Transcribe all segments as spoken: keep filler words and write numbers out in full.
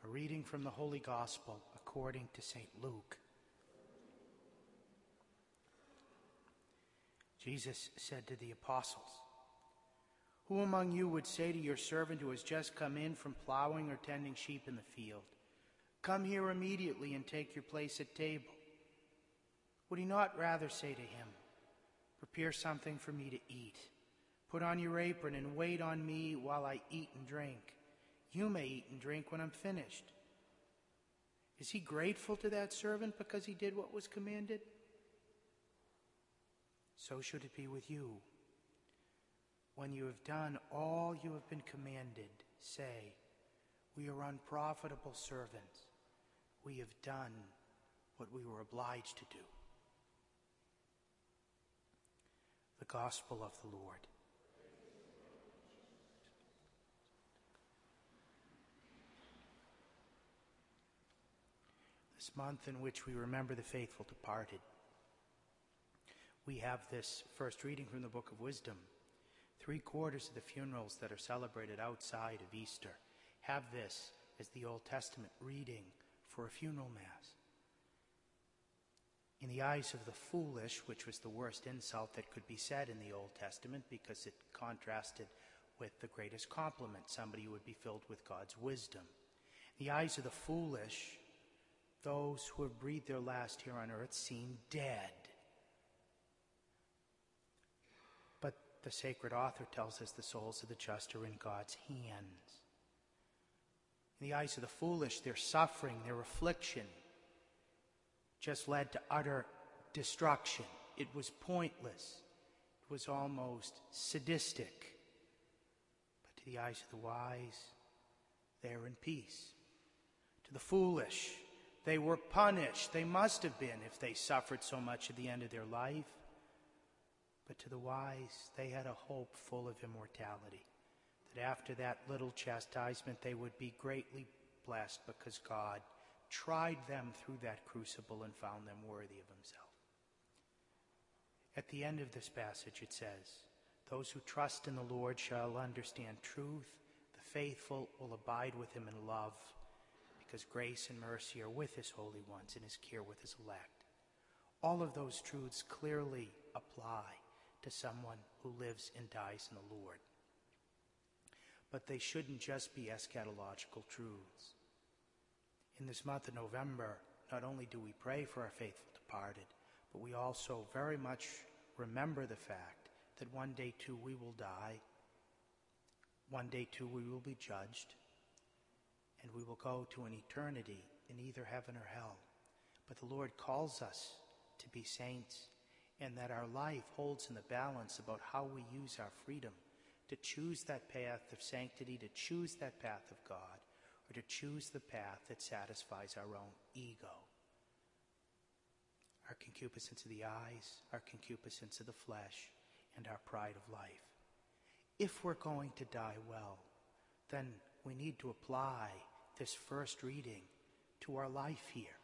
A reading from the Holy Gospel according to Saint Luke. Jesus said to the apostles, "Who among you would say to your servant who has just come in from plowing or tending sheep in the field, 'Come here immediately and take your place at table'? Would he not rather say to him, 'Prepare something for me to eat. Put on your apron and wait on me while I eat and drink. You may eat and drink when I'm finished'? Is he grateful to that servant because he did what was commanded? So should it be with you. When you have done all you have been commanded, say, 'We are unprofitable servants. We have done what we were obliged to do.'" The Gospel of the Lord. This month in which we remember the faithful departed, we have this first reading from the Book of Wisdom. Three quarters of the funerals that are celebrated outside of Easter have this as the Old Testament reading for a funeral mass. In the eyes of the foolish, which was the worst insult that could be said in the Old Testament because it contrasted with the greatest compliment, somebody who would be filled with God's wisdom. In the eyes of the foolish, those who have breathed their last here on earth seem dead. But the sacred author tells us the souls of the just are in God's hands. In the eyes of the foolish, their suffering, their affliction, just led to utter destruction. It was pointless. It was almost sadistic. But to the eyes of the wise, they are in peace. To the foolish, they were punished. They must have been if they suffered so much at the end of their life. But to the wise, they had a hope full of immortality, that after that little chastisement they would be greatly blessed because God tried them through that crucible and found them worthy of himself. At the end of this passage it says, "Those who trust in the Lord shall understand truth. The faithful will abide with him in love, because grace and mercy are with his holy ones and his care with his elect." All of those truths clearly apply to someone who lives and dies in the Lord. But they shouldn't just be eschatological truths. In this month of November, not only do we pray for our faithful departed, but we also very much remember the fact that one day too we will die, one day too we will be judged, and we will go to an eternity in either heaven or hell. But the Lord calls us to be saints, and that our life holds in the balance about how we use our freedom to choose that path of sanctity, to choose that path of God, or to choose the path that satisfies our own ego, our concupiscence of the eyes, our concupiscence of the flesh, and our pride of life. If we're going to die well, then we need to apply this first reading to our life here.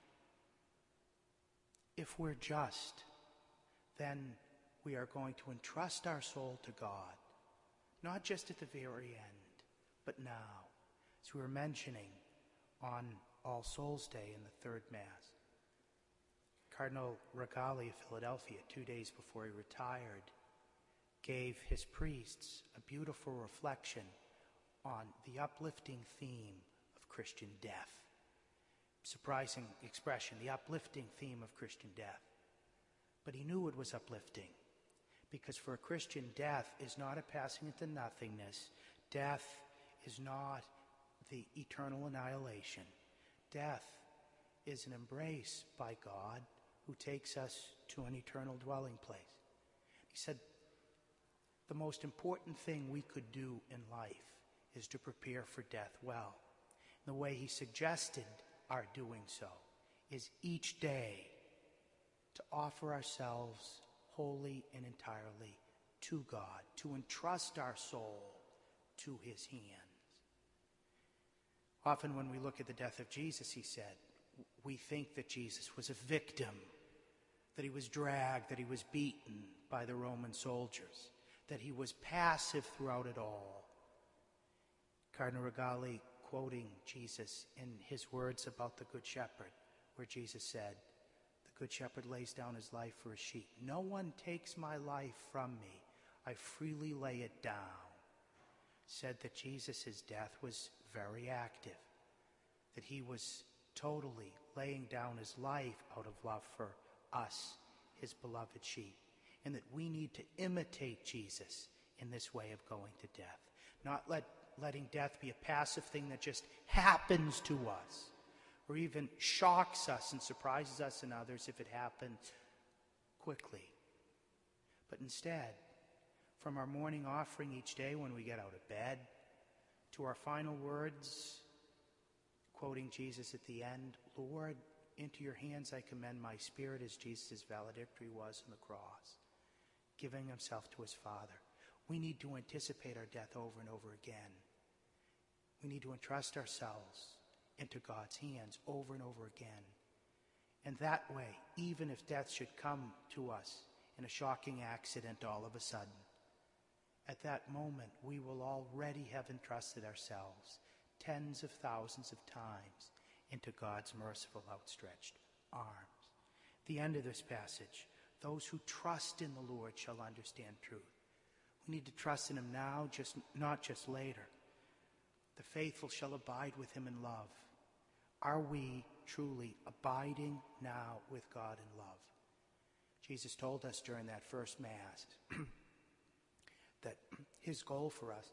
If we're just, then we are going to entrust our soul to God, not just at the very end, but now, as we were mentioning on All Souls Day in the third Mass. Cardinal Regali of Philadelphia, two days before he retired, gave his priests a beautiful reflection on the uplifting theme of Christian death. Surprising expression, the uplifting theme of Christian death. But he knew it was uplifting, because for a Christian, death is not a passing into nothingness. Death is not the eternal annihilation. Death is an embrace by God who takes us to an eternal dwelling place. He said, the most important thing we could do in life is to prepare for death well. And the way he suggested our doing so is each day to offer ourselves wholly and entirely to God, to entrust our soul to his hands. Often when we look at the death of Jesus, he said, we think that Jesus was a victim, that he was dragged, that he was beaten by the Roman soldiers, that he was passive throughout it all. Cardinal Regali quoting Jesus in his words about the Good Shepherd, where Jesus said, "The Good Shepherd lays down his life for his sheep. No one takes my life from me. I freely lay it down." Said that Jesus' death was very active, that he was totally laying down his life out of love for us, his beloved sheep, and that we need to imitate Jesus in this way of going to death. Not let, letting death be a passive thing that just happens to us, or even shocks us and surprises us and others if it happens quickly. But instead, from our morning offering each day when we get out of bed, to our final words, quoting Jesus at the end, "Lord, into your hands I commend my spirit," as Jesus' valedictory was on the cross, giving himself to his Father. We need to anticipate our death over and over again. We need to entrust ourselves into God's hands over and over again. And that way, even if death should come to us in a shocking accident all of a sudden, at that moment we will already have entrusted ourselves tens of thousands of times into God's merciful outstretched arms. The end of this passage, "Those who trust in the Lord shall understand truth." We need to trust in him now, just not just later. "The faithful shall abide with him in love." Are we truly abiding now with God in love? Jesus told us during that first Mass that his goal for us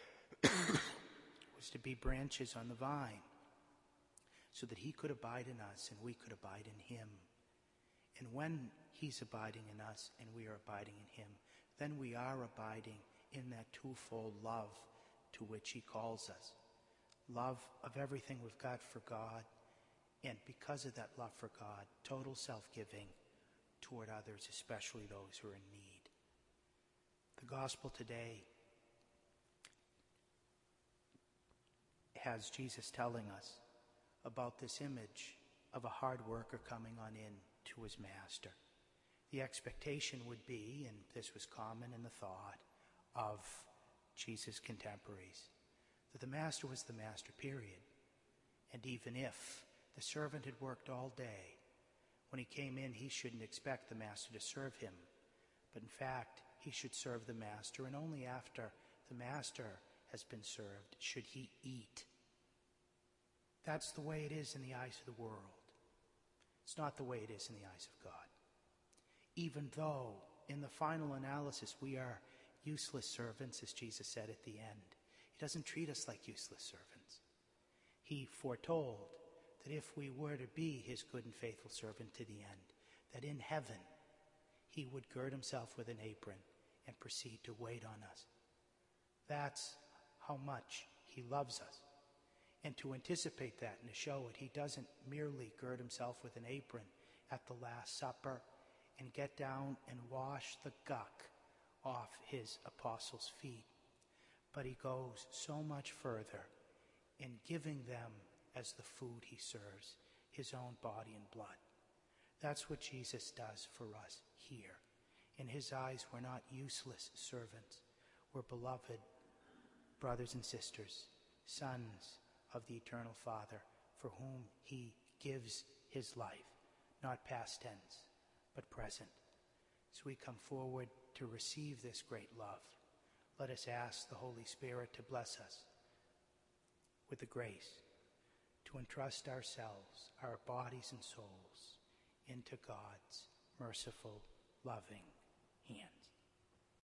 was to be branches on the vine, so that he could abide in us and we could abide in him. And when he's abiding in us and we are abiding in him, then we are abiding in that twofold love to which he calls us. Love of everything we've got for God, and because of that love for God, total self-giving toward others, especially those who are in need. The gospel today has Jesus telling us about this image of a hard worker coming on in to his master. The expectation would be, and this was common in the thought of Jesus' contemporaries, that the master was the master, period. And even if the servant had worked all day, when he came in, he shouldn't expect the master to serve him. But in fact, he should serve the master, and only after the master has been served should he eat. That's the way it is in the eyes of the world. It's not the way it is in the eyes of God. Even though, in the final analysis, we are useless servants, as Jesus said at the end, he doesn't treat us like useless servants. He foretold that if we were to be his good and faithful servant to the end, that in heaven he would gird himself with an apron and proceed to wait on us. That's how much he loves us. And to anticipate that and to show it, he doesn't merely gird himself with an apron at the Last Supper and get down and wash the guck off his apostles' feet, but he goes so much further in giving them as the food he serves, his own body and blood. That's what Jesus does for us here. In his eyes, we're not useless servants. We're beloved brothers and sisters, sons of the eternal Father, for whom he gives his life, not past tense, but present. As we come forward to receive this great love, let us ask the Holy Spirit to bless us with the grace to entrust ourselves, our bodies and souls, into God's merciful, loving hands.